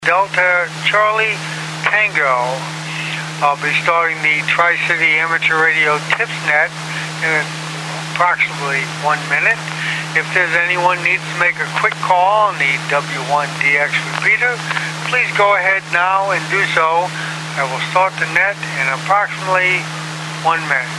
Delta Charlie Tango. I'll be starting the Tri-City Amateur Radio TipsNet in approximately 1 minute. If there's anyone needs to make a quick call on the W1DX repeater, please go ahead now and do so. I will start the net in approximately 1 minute.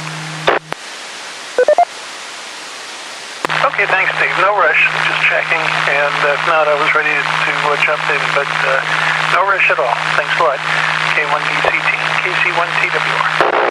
Okay, thanks, Steve. No rush. Just checking, and if not, I was ready to jump in, but no rush at all. Thanks a lot. K1DCT, KC1TWR.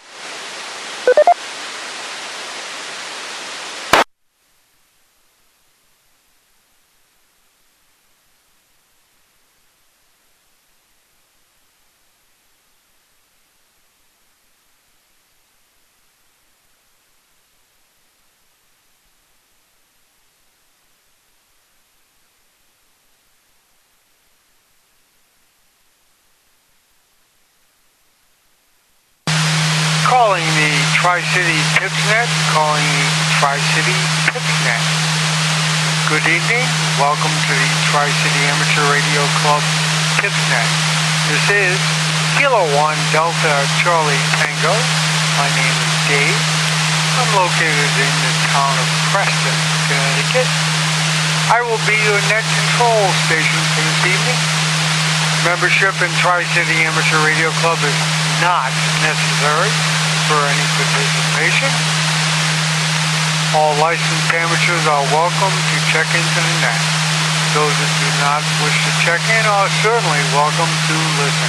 Calling the Tri-City TipsNet, calling the Tri-City TipsNet. Good evening, welcome to the Tri-City Amateur Radio Club TipsNet. This is Kilo 1 Delta Charlie Tango. My name is Dave. I'm located in the town of Preston, Connecticut. I will be your net control station for this evening. Membership in Tri-City Amateur Radio Club is not necessary for any participation. All licensed amateurs are welcome to check into the net. Those that do not wish to check in are certainly welcome to listen.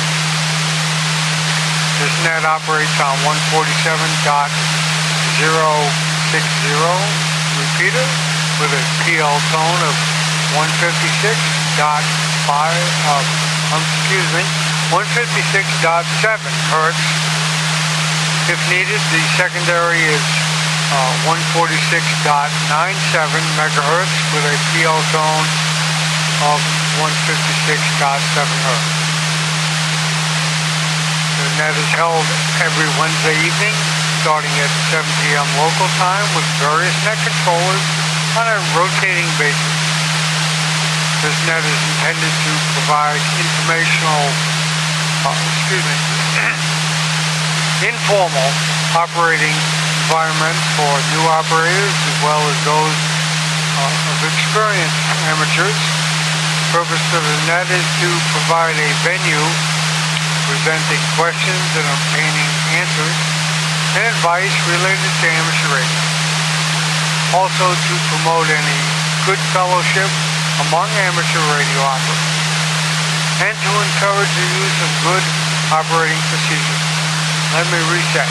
This net operates on 147.060 repeater with a PL tone of 156.7 hertz. If needed, the secondary is 146.97 megahertz with a PL tone of 156.7 hertz. The net is held every Wednesday evening starting at 7 p.m. local time with various net controllers on a rotating basis. This net is intended to provide informal operating environment for new operators as well as those of experienced amateurs. The purpose of the net is to provide a venue presenting questions and obtaining answers and advice related to amateur radio. Also to promote any good fellowship among amateur radio operators and to encourage the use of good operating procedures. Let me reset.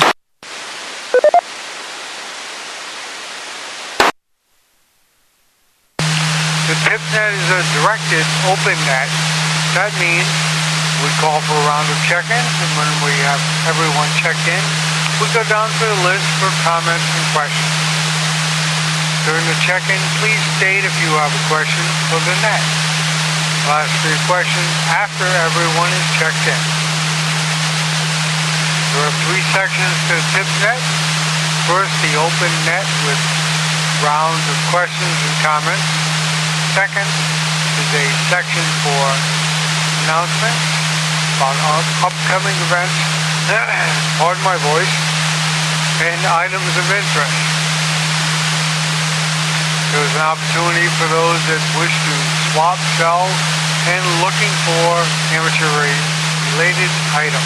The TipsNet is a directed open net. That means we call for a round of check-ins, and when we have everyone checked in, we go down to the list for comments and questions. During the check-in, please state if you have a question for the net. I'll ask for your questions after everyone is checked in. There are 3 sections to the TipsNet. First, the open net with rounds of questions and comments. Second is a section for announcements about upcoming events, pardon my voice, and items of interest. There is an opportunity for those that wish to swap, sell, and looking for amateur related items.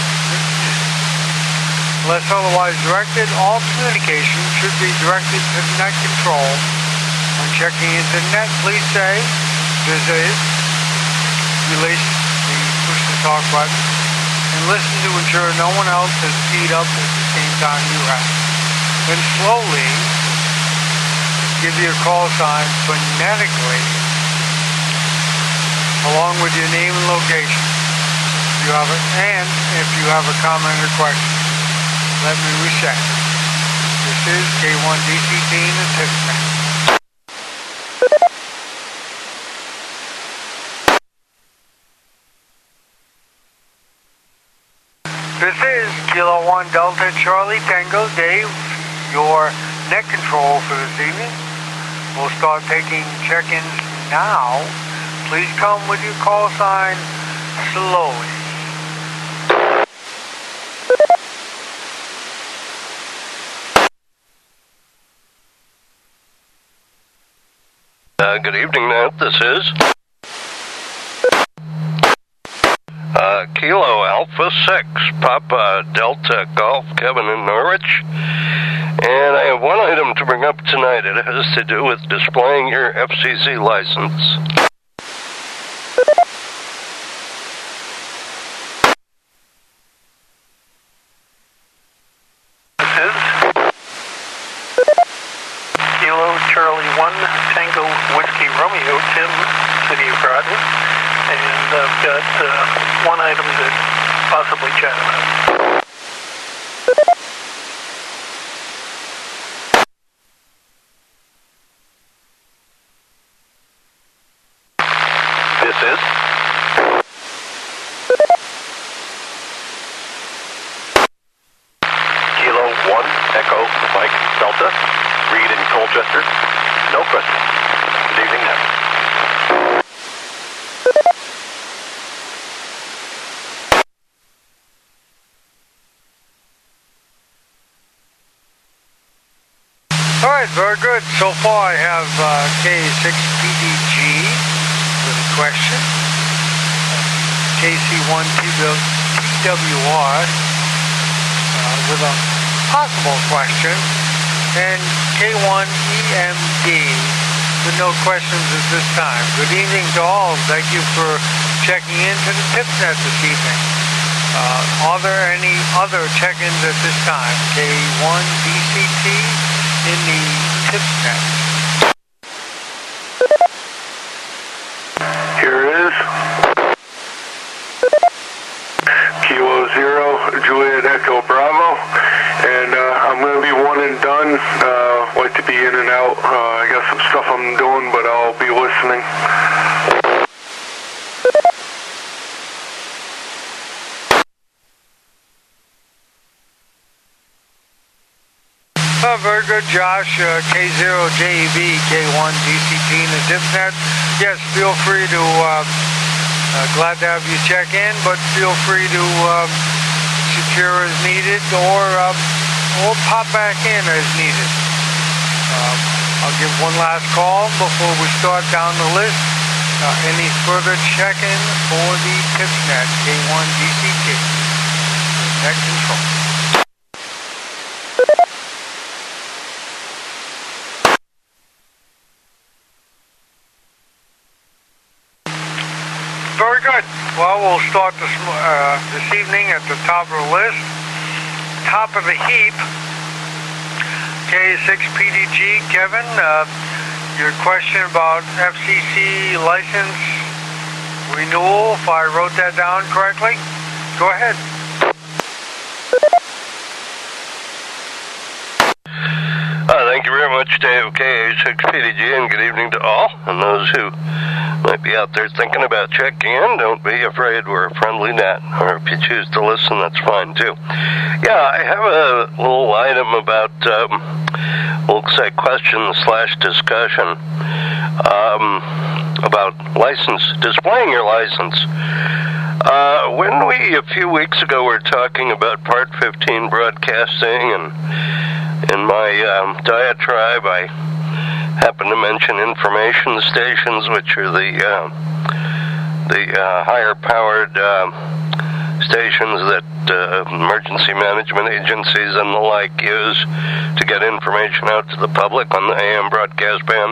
Unless otherwise directed, all communication should be directed to net control. When checking into the net, please say, visit, release the push-to-talk button, and listen to ensure no one else has keyed up at the same time you have. Then slowly give your call sign phonetically along with your name and location. If you have a comment or question. Let me reset. This is K1DCT in the TipsNet. This is Kilo 1 Delta Charlie Tango Dave, your net control for this evening. We'll start taking check-ins now. Please come with your call sign slowly. Good evening, Nat. This is Kilo Alpha 6, Papa Delta Golf, Kevin in Norwich. And I have one item to bring up tonight. It has to do with displaying your FCC license. This is Kilo Charlie 1 Tango Whiskey Romeo, Tim, City of Groton. And I've got one item to possibly chat about. This is Kilo 1 Echo Mike Delta, Reed in Colchester. No question. Good evening now. All right, very good. So far I have K6PDG with a question, KC1TWR with a possible question, and K1EMD with no questions at this time. Good evening to all. Thank you for checking into the TipsNet this evening. Are there any other check-ins at this time? K1DCT in the TipsNet. Here it is. Kilo 0, Juliet Echo Bravo. And I'm going to be one and done. Like to be in and out. I got some stuff I'm doing, but I'll be listening. Very good, Josh. K0JEB, K1DCT in the TipsNet. Yes, feel free to, glad to have you check in, but feel free to secure as needed or pop back in as needed. I'll give one last call before we start down the list. Any further check-in for the TipsNet, K1DCT. Net control. Very good. Well, we'll start this evening at the top of the list. Top of the heap, K6PDG, Kevin, your question about FCC license renewal, if I wrote that down correctly. Go ahead. Thank you very much, Dave, K6PDG, and good evening to all. And those who might be out there thinking about checking in, don't be afraid. We're a friendly net. Or if you choose to listen, that's fine, too. Yeah, I have a little item about, we'll say, question/discussion about displaying your license. When we, a few weeks ago, were talking about Part 15 broadcasting, and in my diatribe, I happened to mention information stations, which are the higher-powered stations that emergency management agencies and the like use to get information out to the public on the AM broadcast band.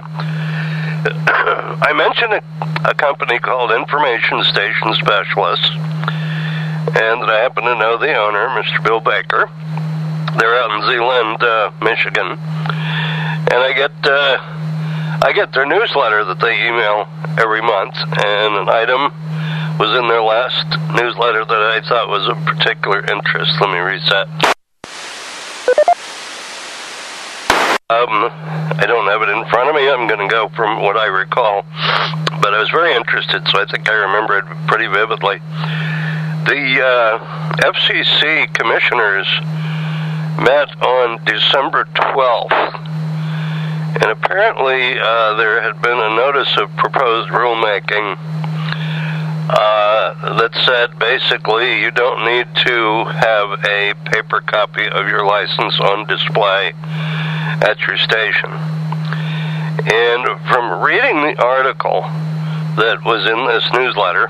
I mentioned a company called Information Station Specialists, and that I happen to know the owner, Mr. Bill Baker. They're out in Zeeland, Michigan, and I get their newsletter that they email every month, and an item was in their last newsletter that I thought was of particular interest. Let me reset. I don't have it in front of me. I'm going to go from what I recall, but I was very interested, so I think I remember it pretty vividly. The FCC commissioners met on December 12th, And apparently there had been a notice of proposed rulemaking that said basically you don't need to have a paper copy of your license on display at your station. And from reading the article that was in this newsletter,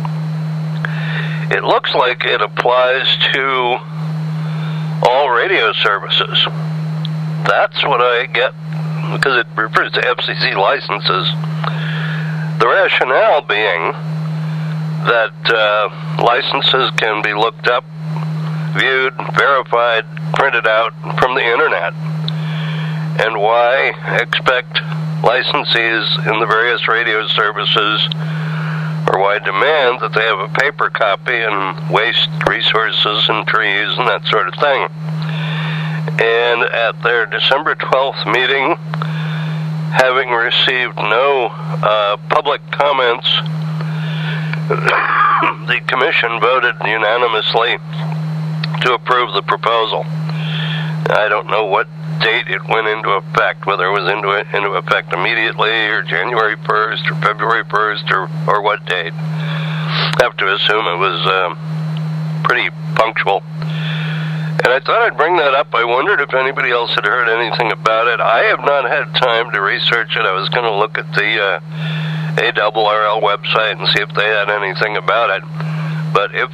it looks like it applies to all radio services. That's what I get, because it refers to FCC licenses. The rationale being that licenses can be looked up, viewed, verified, printed out from the internet. And why expect licensees in the various radio services, or why demand that they have a paper copy and waste resources and trees and that sort of thing? And at their December 12th meeting, having received no public comments, the commission voted unanimously to approve the proposal. I don't know what date it went into effect, whether it was into effect immediately, or January 1st, or February 1st, or what date. I have to assume it was pretty punctual. And I thought I'd bring that up. I wondered if anybody else had heard anything about it. I have not had time to research it. I was going to look at the ARRL website and see if they had anything about it. But if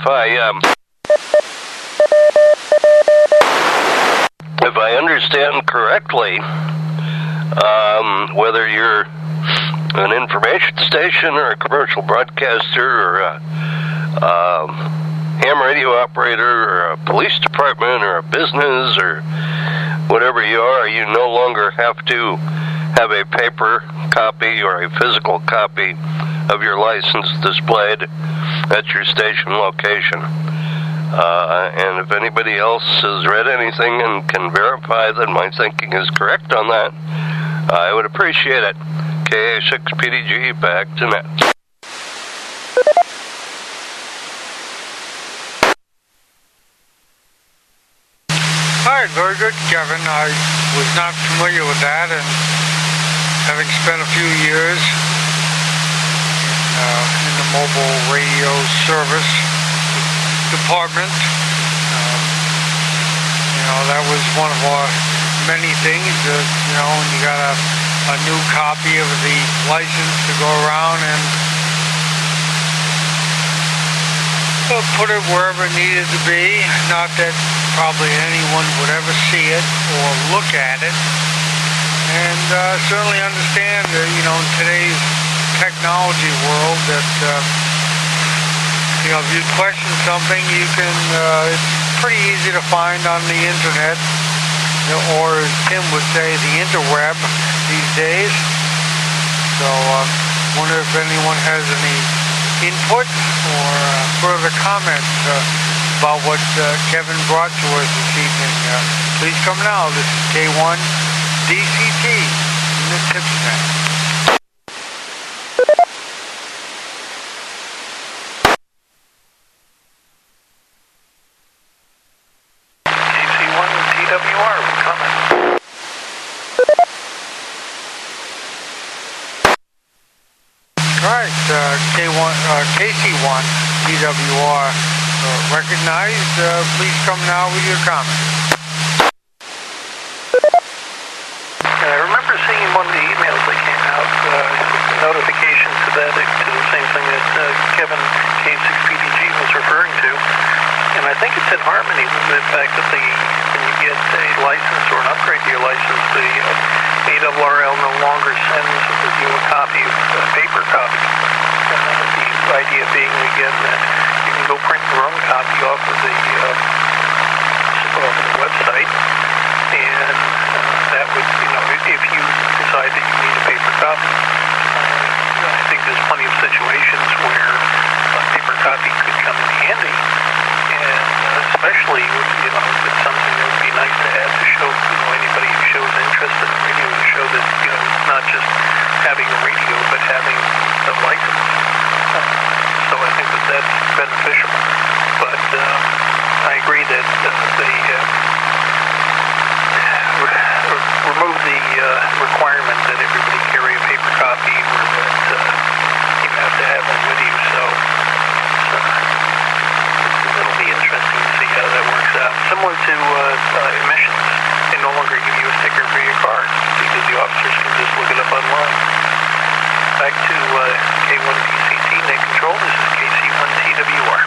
I understand correctly, whether you're an information station or a commercial broadcaster or a ham radio operator or a police department or a business or whatever you are, you no longer have to have a paper copy or a physical copy of your license displayed at your station location. And if anybody else has read anything and can verify that my thinking is correct on that, I would appreciate it. KA6PDG, back to net. All right, very good, Kevin. I was not familiar with that, and having spent a few years in the mobile radio service department, that was one of our many things. When you got a new copy of the license to go around and put it wherever it needed to be. Not that probably anyone would ever see it or look at it. And certainly understand, in today's technology world that, if you question something, you can, it's pretty easy to find on the internet, or as Tim would say, the interweb these days. So, wonder if anyone has any input or further comments about what Kevin brought to us this evening. Please come now. This is K1 DCT in the TipsNet. KC1 DWR recognized. Please come now with your comment. I remember seeing one of the emails that came out, notification to the same thing that Kevin K6PDG was referring to. And I think it's in harmony with the fact that when you get a license or an upgrade to your license, the ARRL no longer sends you a copy, a paper copy. The idea being, again, that you can go print your own copy off of the website, and that would, if you decide that you need a paper copy, I think there's plenty of situations where a paper copy could come in handy, and especially, if it's something that would be nice to have to show, anybody who shows interest in radio to show that, it's not just having a radio, but having a license. So I think that that's beneficial. But I agree that they remove the requirement to emissions. They no longer give you a sticker for your car because the officers can just look it up online. Back to K1DCT, net control. This is KC1TWR.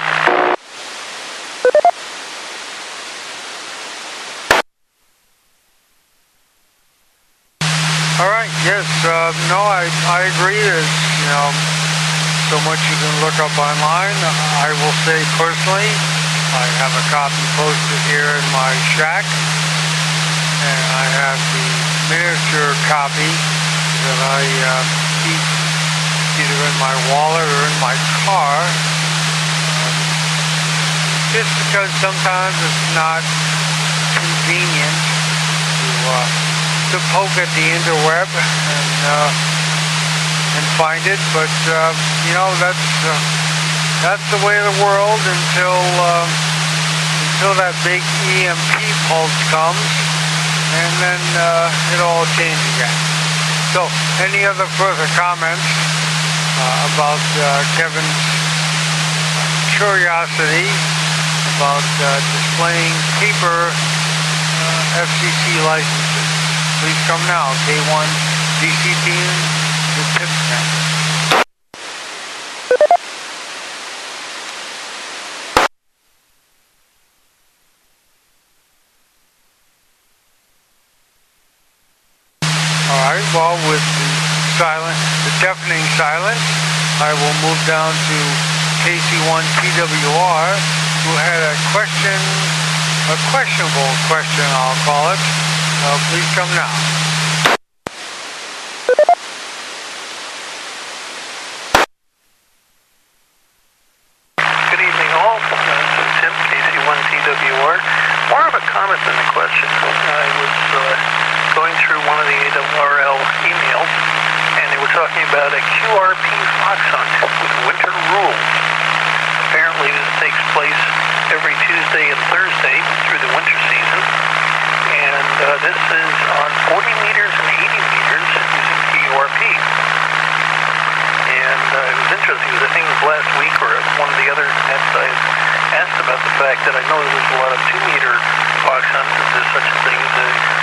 All right. Yes. No, I agree. There's, so much you can look up online. I will say personally, I have a copy posted here in my shack, and I have the miniature copy that I keep either in my wallet or in my car, just because sometimes it's not convenient to poke at the interweb and find it, but that's the way of the world until that big EMP pulse comes, and then it all changes again. So, any other further comments about Kevin's curiosity about displaying paper FCC licenses? Please come now, K1 DCT to TipsNet. All right, well, with the deafening silence, I will move down to KC1TWR, who had a questionable question, I'll call it. Please come now. Good evening, all. Tim, KC1TWR. More of a comment than a question. I was going through one of the ARRL emails, and they were talking about a QRP fox hunt with winter rules. Apparently, this takes place every Tuesday and Thursday through the winter season. And this is on 40 meters and 80 meters using QRP. And it was interesting because I think it was last week or one of the other nets I asked about the fact that I know there's a lot of 2-meter fox hunts, and there's such a thing as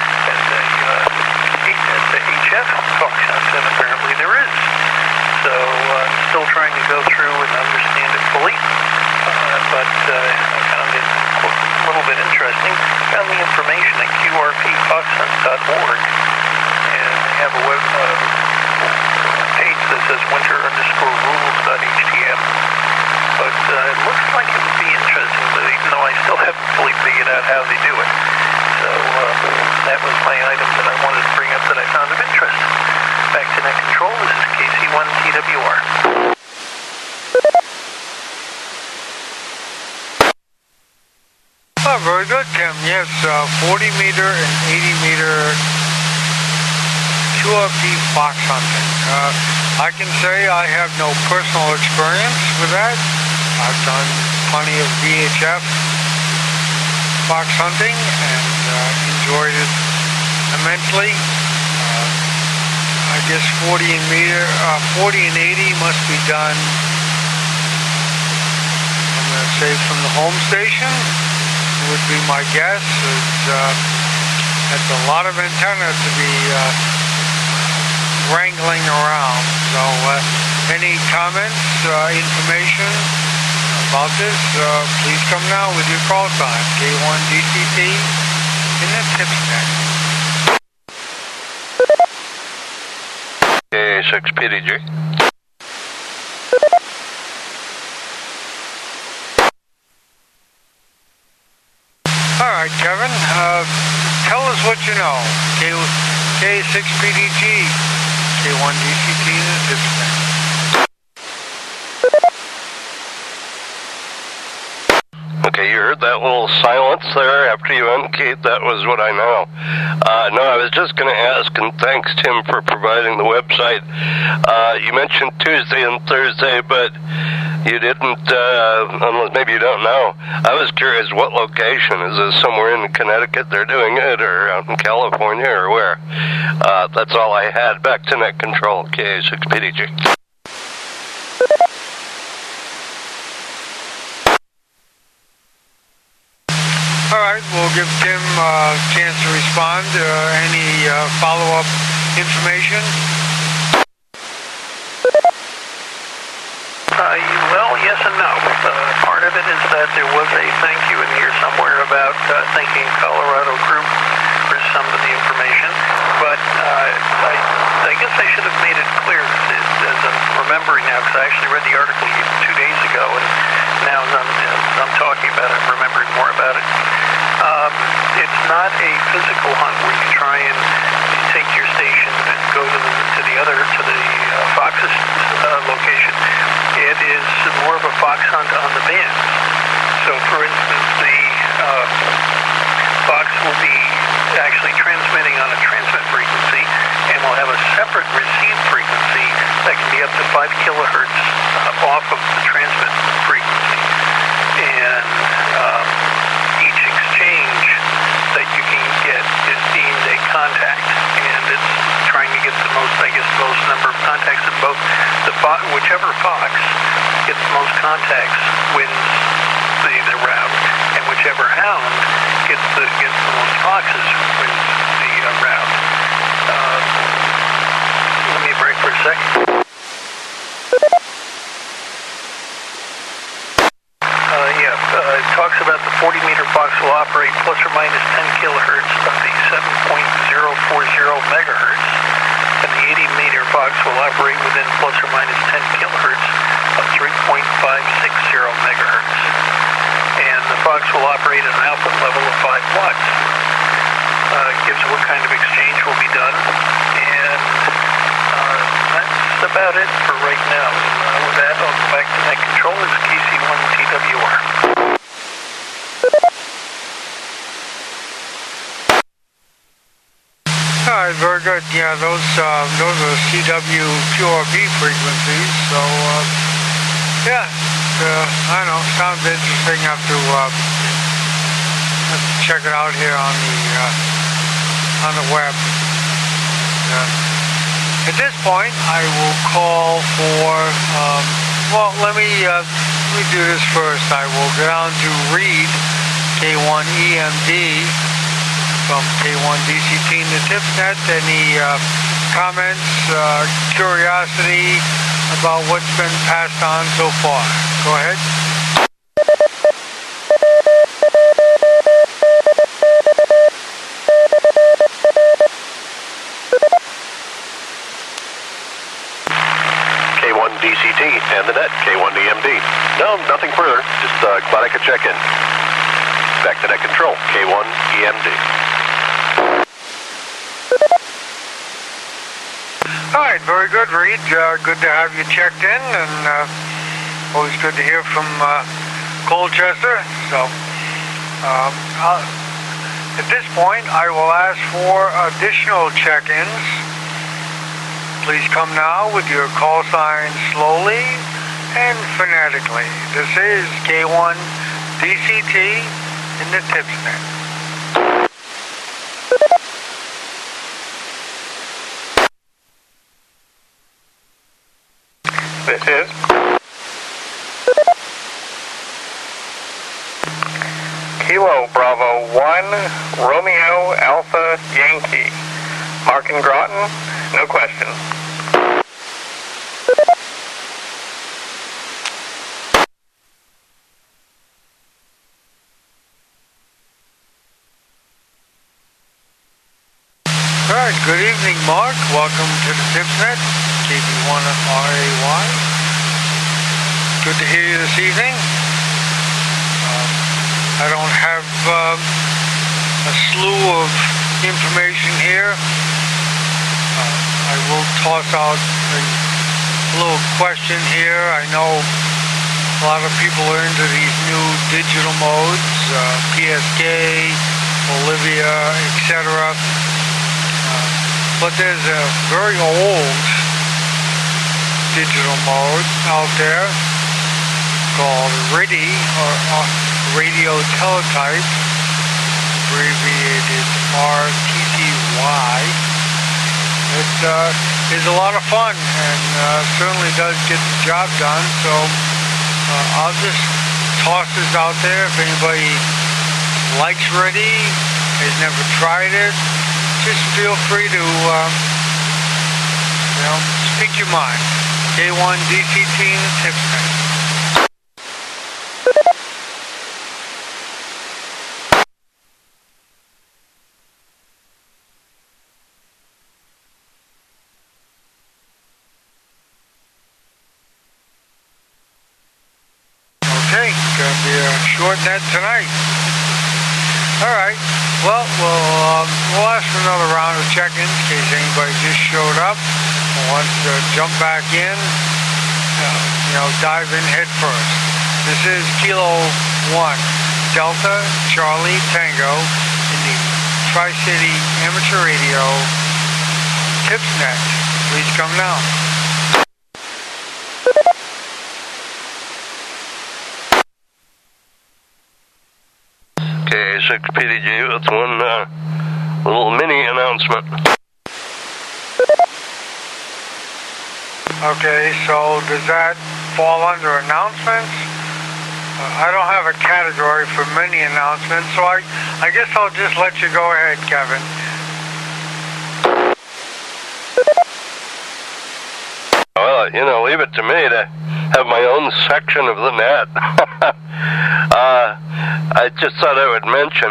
a HF fox hunt, and apparently there is. So I'm still trying to go through and understand it fully, but I found it a little bit interesting. I found the information at qrpfoxhunt.org, and they have a web page that says winter_rules.htm. But it looks like it would be interesting, but even though I still haven't fully figured out how they do it. So that was my item that I wanted to bring up that I found of interest. Back to net control, this is KC1TWR. Oh, very good, Tim. Yes, 40 meter and 80 meter QRP fox hunting. I can say I have no personal experience with that. I've done plenty of VHF fox hunting and enjoyed it immensely. I guess 40 and 80 must be done, I'm going to say, from the home station, would be my guess. That's a lot of antenna to be wrangling around. So any comments, information about this, please come now with your call sign, K1DCT in the TipsNet. K6PDG. All right, Kevin, tell us what you know. K6PDG, K1DCT in the TipsNet. Okay, you heard that little silence there after you indicate that was what I know. No, I was just going to ask, and thanks, Tim, for providing the website. You mentioned Tuesday and Thursday, but you didn't, unless maybe you don't know. I was curious what location. Is this somewhere in Connecticut they're doing it, or out in California, or where? That's all I had. Back to net control, KA6PDG. All right, we'll give Tim a chance to respond. Any follow-up information? Well, yes and no. Part of it is that there was a thank you in here somewhere about thanking Colorado Group for some of the information, but I guess I should have made it clear, as I'm remembering now, because I actually read the article 2 days ago, and now as I'm talking about it, I'm remembering more about it. It's not a physical hunt where you try and take your station and go to the Fox's location. It is more of a fox hunt on the bands. So, for instance, the Fox will be actually transmitting on a transmit frequency, and will have a separate receive frequency that can be up to 5 kilohertz off of the transmit frequency. And each exchange that you can get is deemed a contact, and it's trying to get the most number of contacts in both whichever fox gets the most contacts wins the route, and whichever hound gets the most foxes wins the route. Let me break for a second. It talks about the 40-meter fox will operate plus or minus 10 kilohertz of the 7.040 megahertz, and the 80-meter fox will operate within plus or minus 10 kilohertz of 3.560 megahertz, and the fox will operate at an output level of 5 watts. Gives what kind of exchange will be done, and that's about it for right now. With that, I'll go back to net control. It's KC1TWR. All right, very good. Yeah, those are CWQRP frequencies. So, yeah, I don't know. Sounds interesting. Have to check it out here on the web. At this point, I will call for. Well, let me do this first. I will go down to Reed K1EMD from K1DCT in the TipsNet. Any comments, curiosity about what's been passed on so far? Go ahead. K1DCT and the net, K1EMD. No, nothing further. Just glad I could check in. Back to net control, K1EMD. All right, very good, Reed. Good to have you checked in, and always good to hear from Colchester. So, at this point, I will ask for additional check-ins. Please come now with your call sign slowly and phonetically. This is K1DCT in the TipsNet. This is Kilo Bravo 1 Romeo Alpha Yankee. Mark and Groton, no questions. All right, good evening, Mark. Welcome to the TipsNet, KB1RAY. Good to hear you this evening. I don't have a slew of information here. I will toss out a little question here. I know a lot of people are into these new digital modes, PSK, Olivia, etc. But there's a very old digital mode out there called RTTY, or radio teletype, abbreviated RTTY. It is a lot of fun and certainly does get the job done. So I'll just toss this out there. If anybody likes ready, has never tried it, just feel free to, speak your mind. K1DCT in the TipsNet. Okay, gonna be a short net tonight. Alright, well, we'll ask for another round of check-ins in case anybody just showed up and wants to jump back in, dive in head first. This is Kilo 1, Delta Charlie Tango in the Tri-City Amateur Radio TipsNet. Please come now. K6PDG with one little mini announcement. Okay, so does that fall under announcements? I don't have a category for mini announcements, so I guess I'll just let you go ahead, Kevin. Well, leave it to me to have my own section of the net. I just thought I would mention,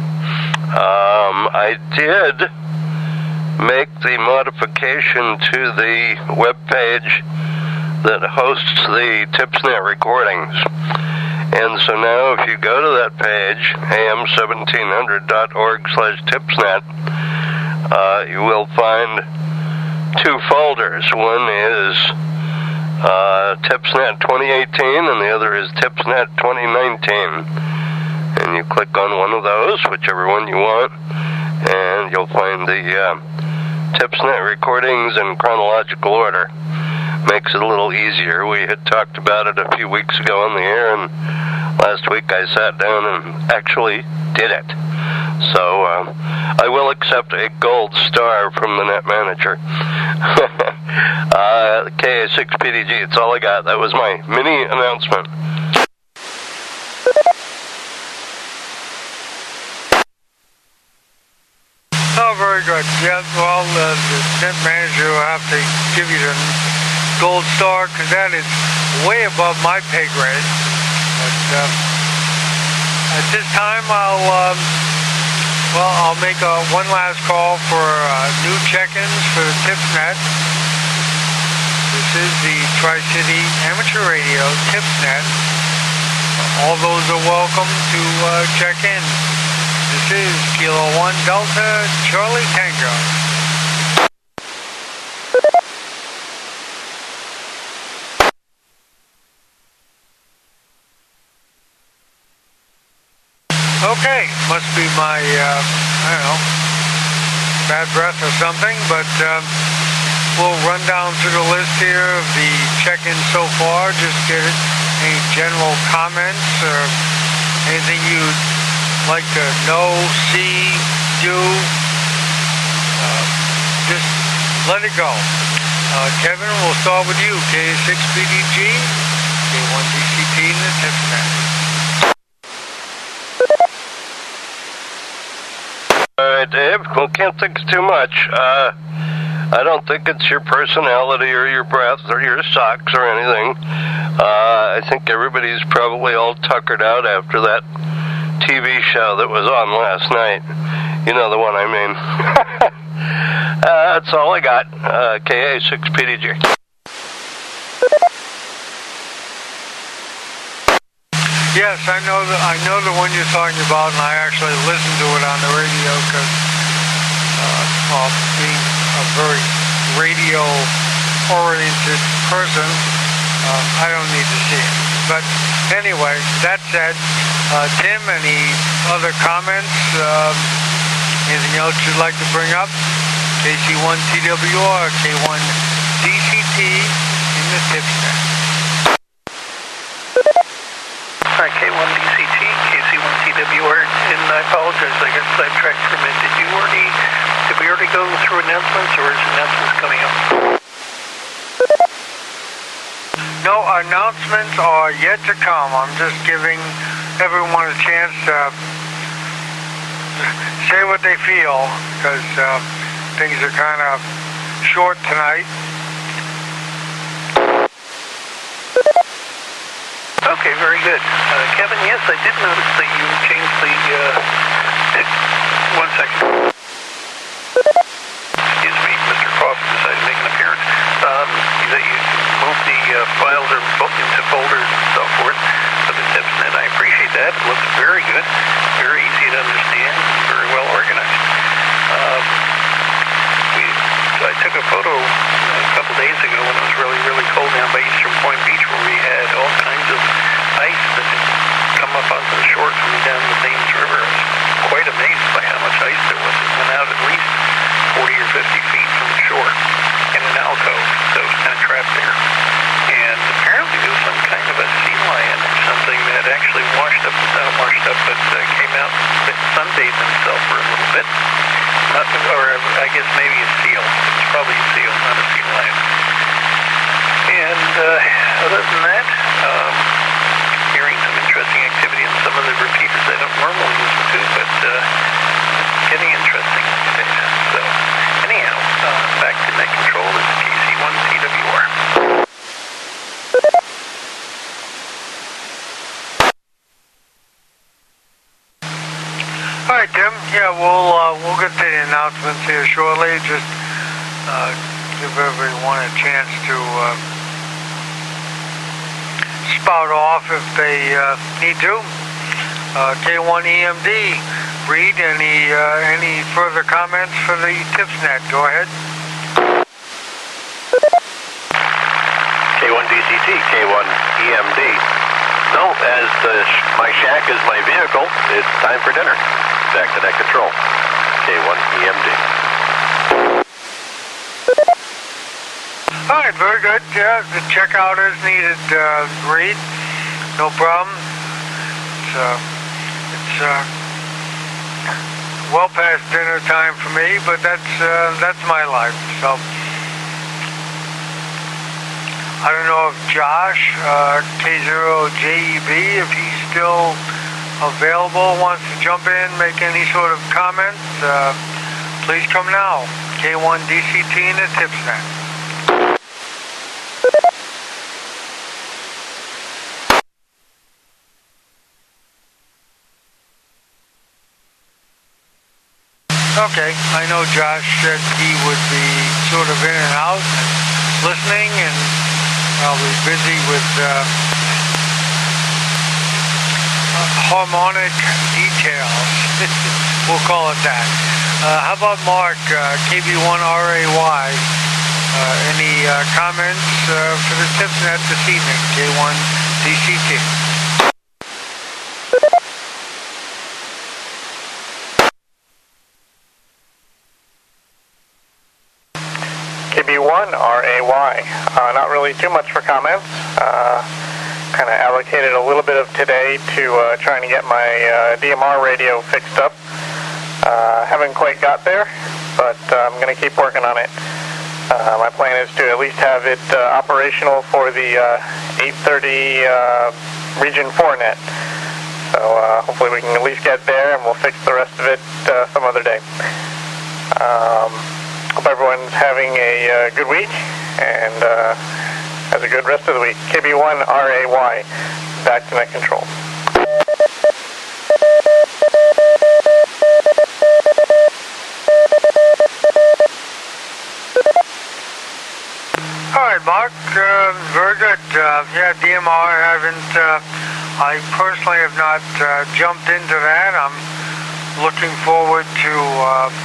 I did make the modification to the web page that hosts the TipsNet recordings. And so now if you go to that page, am1700.org/TipsNet, you will find two folders. One is TipsNet 2018 and the other is TipsNet 2019. And you click on one of those, whichever one you want, and you'll find the TipsNet recordings in chronological order. Makes it a little easier. We had talked about it a few weeks ago on the air, and last week I sat down and actually did it. So I will accept a gold star from the net manager. KA6PDG, it's all I got. That was my mini announcement. Oh, very good. Yeah, well, the net manager will have to give you the gold star because that is way above my pay grade. But at this time, I'll make one last call for new check-ins for the TipsNet. This is the Tri-City Amateur Radio TipsNet. All those are welcome to check in. This is Kilo 1 Delta Charlie Tango. Okay, must be my, bad breath or something, but we'll run down through the list here of the check-ins so far, just get any general comments or anything you'd like to know, see, do, just let it go. Kevin, we'll start with you, K6PDG, K1DCT in the TipsNet. All right, Dave. Well, can't think of too much. I don't think it's your personality or your breath or your socks or anything. I think everybody's probably all tuckered out after that TV show that was on last night. You know the one I mean. That's all I got. KA6PDG. Yes, I know the one you're talking about, and I actually listened to it on the radio because, being a very radio-oriented person, I don't need to see it. But anyway, that said, Tim, any other comments? Anything else you'd like to bring up? KC1TWR, K1DCT in the TipsNet. Hi, K1DCT, KC1TWR, and I apologize, I got sidetracked for a minute. Did we already go through announcements, or is announcements coming up? No, announcements are yet to come. I'm just giving everyone a chance to say what they feel, because things are kind of short tonight. Okay, very good. Kevin, yes, I did notice that you changed the... 1 second. Excuse me, Mr. Coffin decided to make an appearance. That you moved the files into folders and so forth for the tips, and I appreciate that. It looks very good, very easy to understand, very well organized. I took a photo a couple days ago when it was really, really cold down by Eastern Point Beach, where we had all kinds of ice that had come up onto the shore coming down the Thames River. I was quite amazed by how much ice there was. It went out at least 40 or 50 feet from the shore in an alcove, so it was kind of trapped there. And apparently there was some kind of a sea lion or something that actually washed up, but came out and sunbathed himself for a little bit. Or I guess maybe a seal. It's probably a seal, not a sea lion. And other than that, hearing some interesting activity in some of the repeaters I don't normally listen to, but getting interesting. So anyhow, back to net control. This is KC1TWR. All right, Tim. Yeah, we'll get to the announcements here shortly. Just give everyone a chance to spout off if they need to. K1EMD, Reed, any further comments for the TipsNet? Go ahead. K1DCT, K1EMD. No, as my shack is my vehicle, it's time for dinner. Back to net control. K1EMD. All right, very good. Yeah, the checkout is needed, Reed. No problem. It's well past dinner time for me, but that's my life. So I don't know if Josh, K0JEB, if he's still available, wants to jump in, make any sort of comments. Please come now. K1DCT and the TipsNet. Okay, I know Josh said he would be sort of in and out and listening and probably busy with harmonic details. We'll call it that. How about Mark, KB1RAY? Any comments for the TipsNet this evening, K1DCT? KB1RAY. Not really too much for comments. Kind of allocated a little bit of today to trying to get my DMR radio fixed up. Haven't quite got there, but I'm going to keep working on it. My plan is to at least have it operational for the 830 Region 4 net. So hopefully we can at least get there, and we'll fix the rest of it some other day. Hope everyone's having a good week and has a good rest of the week. KB1RAY, back to net control. All right, Mark, very good. Yeah, DMR I personally have not jumped into that. I'm looking forward to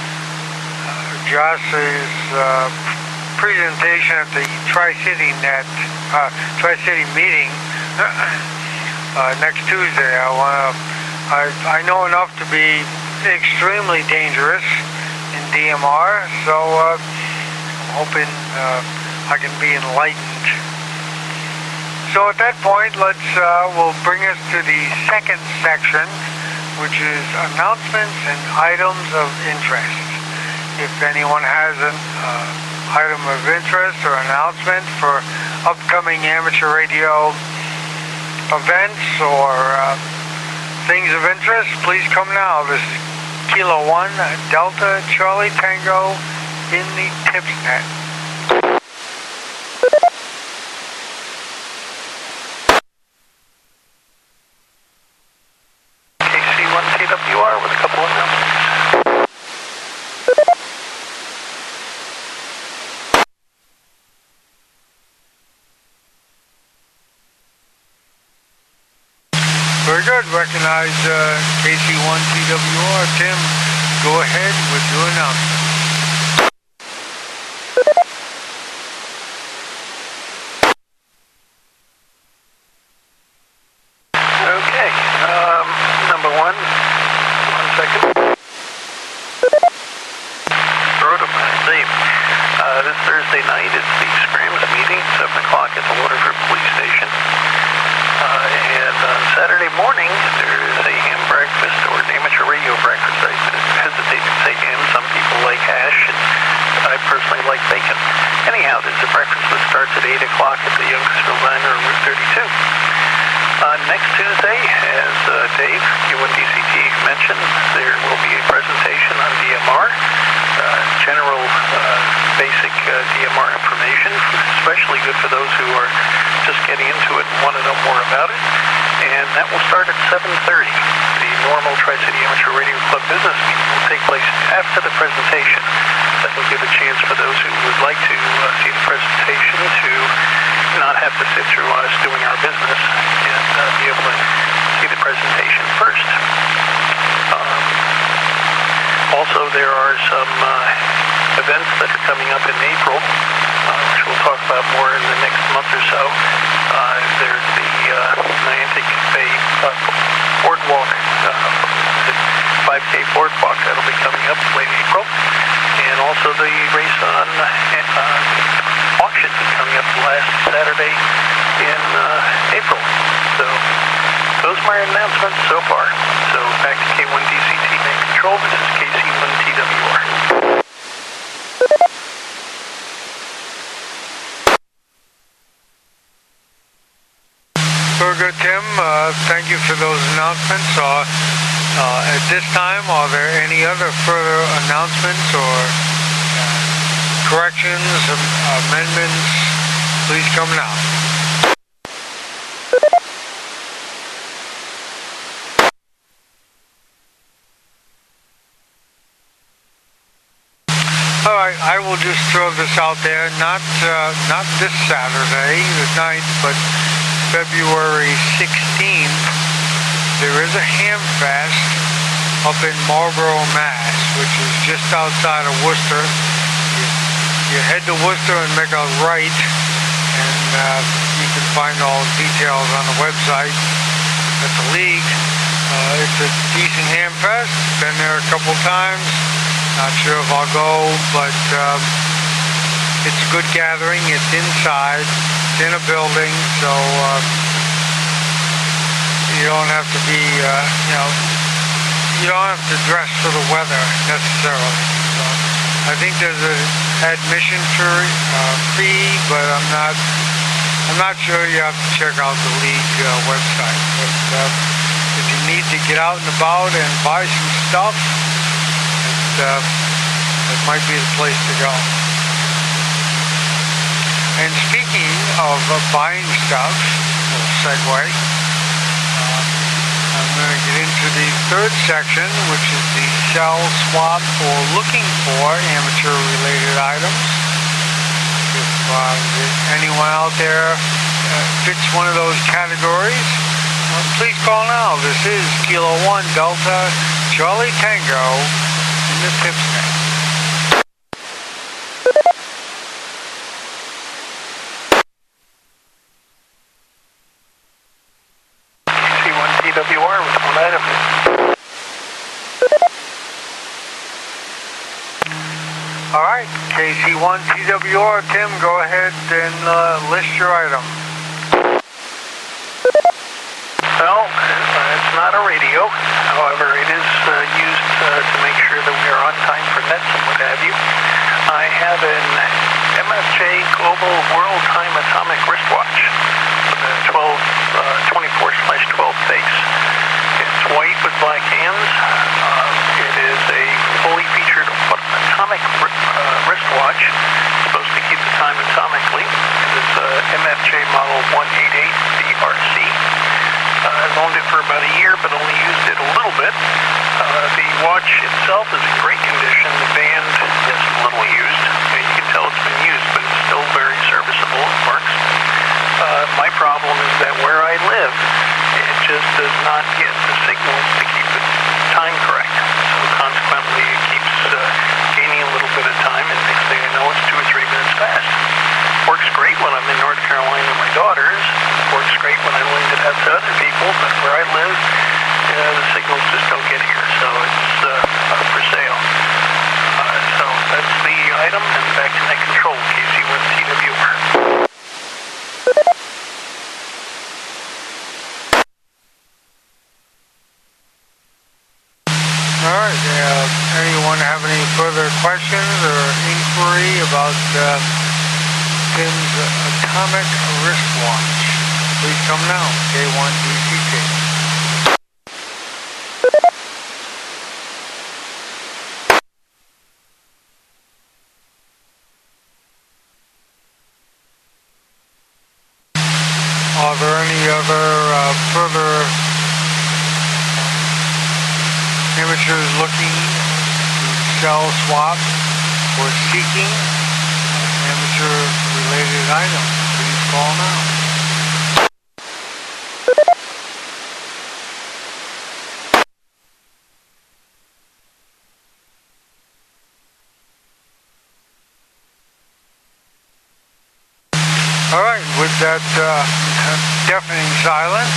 Josh's presentation at the Tri-City meeting next Tuesday. I know enough to be extremely dangerous in DMR, so I'm hoping I can be enlightened. So at that point, we'll bring us to the second section, which is announcements and items of interest. If anyone has an item of interest or announcement for upcoming amateur radio events or things of interest, please come now. This is Kilo 1 Delta Charlie Tango in the TipsNet. KC1TWR with a couple of announcements. Very good. Recognize KC1TWR. Tim, go ahead with your announcement. Okay. Number one second. Rodham, Dave. This Thursday night is the Scrams meeting, 7 o'clock at the Waterford Police Station. And on Saturday morning, there is a ham breakfast or an amateur radio breakfast. I hesitate to say ham. Some people like hash, and I personally like bacon. Anyhow, there's a breakfast that starts at 8 o'clock at the Youngsville Diner on Route 32. Next Tuesday, as Dave, Q1DCT mentioned, there will be a presentation on DMR, general basic DMR information, especially good for those who are just getting into it and want to know more about it. And that will start at 7:30. The normal Tri-City Amateur Radio Club business meeting will take place after the presentation. That will give a chance for those who would like to see the presentation to not have to sit through us doing our business and be able to see the presentation first. Also, there are some events that are coming up in April, which we'll talk about more in the next month or so. There's the Niantic Bay Boardwalk, 5K Boardwalk that'll be coming up late April, and also the race on auction coming up last Saturday in April. So those are my announcements so far. So back to K1DCT main control. This is KC1TWR. Very good, Tim. Thank you for those announcements. At this time, are there any other further announcements or corrections, amendments? Please come now. All right, I will just throw this out there. Not this Saturday, the 9th, but February 16th, there is a ham fest up in Marlborough, Mass., which is just outside of Worcester. You head to Worcester and make a right, and you can find all the details on the website at the league. It's a decent ham fest. Been there a couple times. Not sure if I'll go, but it's a good gathering. It's inside. It's in a building, so you don't have to be, you don't have to dress for the weather necessarily. So I think there's an admission fee, but I'm not sure. You have to check out the league website. But if you need to get out and about and buy some stuff, it might be the place to go. And speaking of buying stuff, we'll segue. I'm going to get into the third section, which is the sell, swap, or looking for amateur-related items. If anyone out there fits one of those categories, please call now. This is Kilo 1 Delta Charlie Tango in the TipsNet. KC1TWR with one item. All right, KC1TWR, Tim, go ahead and list your item. Well, it's not a radio. However, it is used to make sure that we are on time for nets and what have you. I have an MFJ Global World Time Atomic Wristwatch with a 24/12 face. It's white with black hands. It is watch. It's supposed to keep the time atomically. It's a MFJ model 188 BRC. I've owned it for about a year, but only used it a little bit. The watch itself is in great condition. The band is a little used. You can tell it's been used, but it's still very serviceable. It works. My problem is that where I live, it just does not get the signals to keep the time correct. So consequently, it keeps gaining a little bit of time, and next thing I know, it's 2 or 3 minutes fast. Works great when I'm in North Carolina with my daughters. Works great when I lend it out to other people, but where I live, the signals just don't get here. So it's for sale. So that's the item, and back to net control, KC1TWR. All right. Anyone have any further questions or inquiry about Tim's atomic wristwatch? Please come now. K1DCT. Are there any other further amateurs looking to sell, swap, or seeking amateur-related items? Please call now. All right, with that deafening silence,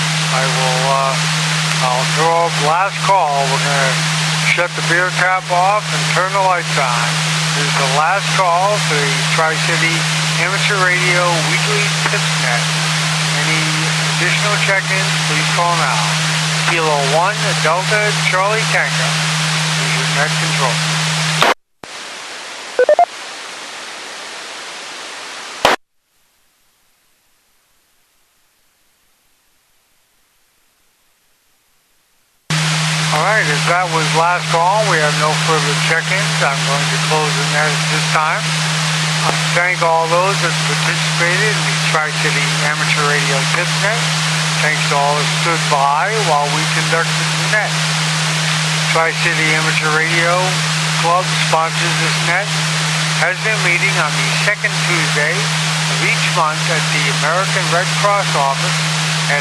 I'll throw up last call. We're going to shut the beer tap off and turn the lights on. This is the last call to the Tri-City Amateur Radio Weekly TipsNet. Any additional check-ins, please call now. Kilo 1 Delta Charlie Tango. This is your net control. Alright, as that was last call, we have no further check-ins. I'm going to close the net at this time. I thank all those that participated in the Tri-City Amateur Radio TipsNet. Thanks to all that stood by while we conducted the net. Tri-City Amateur Radio Club sponsors this net, has their meeting on the second Tuesday of each month at the American Red Cross office at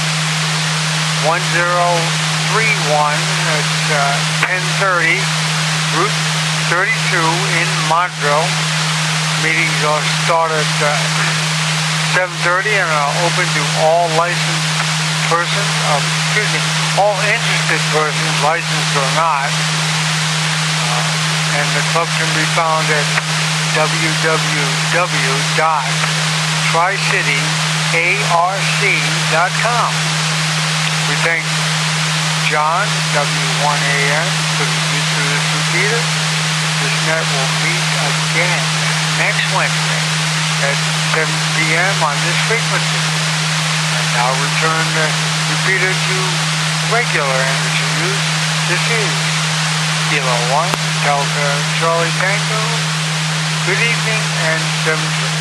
1031, it's 1030, Route 32 in Montville. Meetings are start at 7:30 and are open to all licensed persons, all interested persons, licensed or not. And the club can be found at www.tricityarc.com. We thank John, W1AN, for the use of this repeater. This net will meet again next Wednesday at 7 p.m. on this frequency. And now return the repeater to regular amateur use. This is Kilo 1 Delta Charlie Tango. Good evening and 7